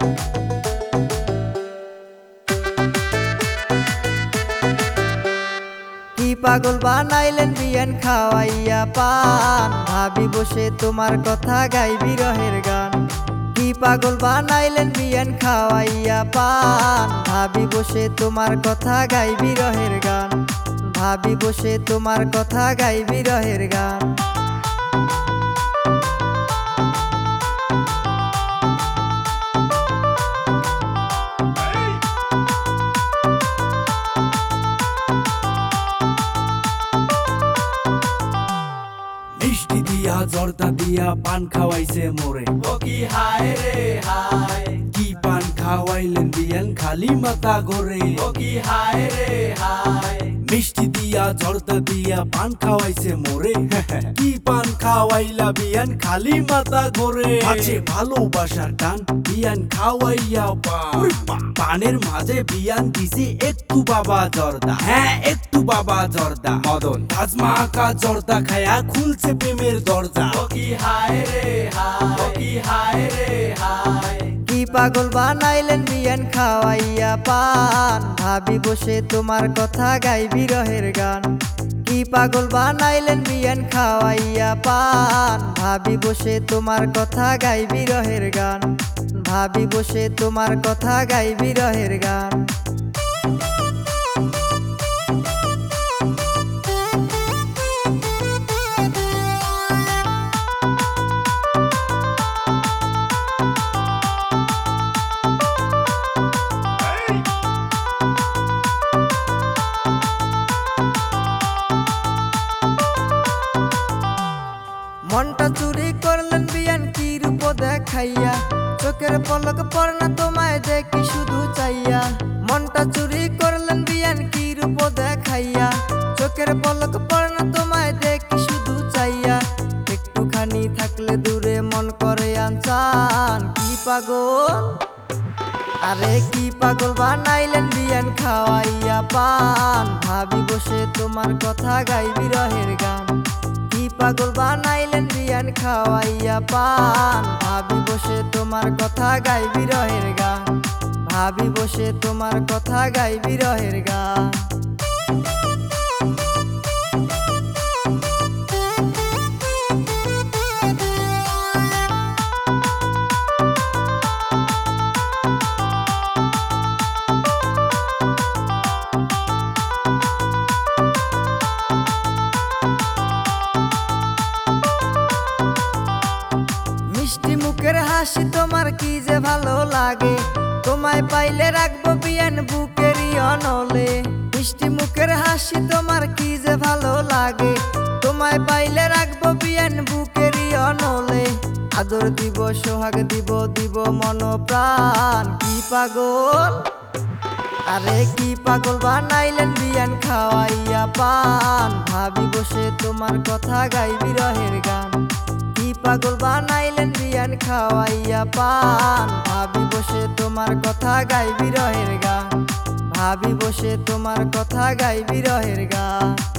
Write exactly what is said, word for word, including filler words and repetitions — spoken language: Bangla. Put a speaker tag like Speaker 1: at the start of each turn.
Speaker 1: কি পাগল বানাইলেন বিয়ান খাওয়াইয়া পান, ভাবি বসে তোমার কথা গাই বিরহের গান। কি পাগল বানাইলেন বিয়ান খাওয়াইয়া পান, ভাবি বসে তোমার কথা গাই বিরহের গান। ভাবি বসে তোমার কথা গাই বিরহের গান।
Speaker 2: মিষ্টি দিয়া জর্দা দিয়া পান খাওয়াইছে মোরে,
Speaker 3: ও কি হায় রে হায়,
Speaker 2: কি পান খাওয়াইলেন বিয়ান খালি মাথা ঘরে।
Speaker 3: ও কি হায় রে হায়,
Speaker 2: মিষ্টি দিয়া জর্দা দিয়া পান খাওয়াইছে মোরে, কি পান খাওয়াইলা বিয়ান খালি মাথা ঘরে। আছে ভালোবাসার টান বিয়ান খাওয়াইয়া পান, পানের মাঝে বিয়ান দিছে একটু বাবা জর্দা, হ্যাঁ একটু বাবা জর্দা। মদন তাজমা আঁকা জর্দা খায়া খুলছে প্রেমের দরজা।
Speaker 3: ও কি হায় রে হায়, ও কি হায় রে হায়।
Speaker 1: কি পাগল বানাইলেন বিয়ান খাওয়াইয়া পান, ভাবি বসে তোমার কথা গাই বিরহের গান। কি পাগল বানাইলেন বিয়ান খাওয়াইয়া পান, ভাবি বসে তোমার কথা গাই বিরহের গান। ভাবি বসে তোমার কথা গাই বিরহের গান। মনটা চুরি করলেন বিয়ান কি রূপ দেখাইয়া, চোখের পলক পড় না তোমায় দেখি শুধু চাইয়া। মনটা চুরি করলেন বিয়ান কি রূপ দেখাইয়া, চোখের পলক পড় না তোমায় দেখি শুধু চাইয়া। একটুখানি থাকলে দূরে মন করে আনচান। কি পাগল, আরে কি পাগল বানাইলেন বিয়ান খাওয়াইয়া পান, ভাবি বসে তোমার কথা গাই বিরহের গান। কি পাগল বানাইলেন বিয়ান খাওয়াইয়া পান, ভাবি বসে তোমার কথা গাই বিরহের গান। ভাবি বসে তোমার কথা গাই বিরহের গান। মিষ্টি মুখের হাসি তোমার কি যে ভালো লাগে, তোমায় পাইলে রাখবো বিয়ান বুকেরই অনলে। মিষ্টি মুখের হাসি তোমার কি যে ভালো লাগে, তোমায় পাইলে রাখবো বিয়ান বুকেরই অনলে। আদর দিব সোহাগ দিব দিব মন প্রাণ। কি পাগল, আরে কি পাগল বানাইলেন বিয়ান খাওয়াইয়া পান, ভাবি বসে তোমার কথা গাই বিরহের গান। কি পাগল বানাইলেন বিয়ান খাওয়াইয়া পান, ভাবি বসে তোমার কথা গাই বিরহের গান। ভাবি বসে তোমার কথা গাই বিরহের গান।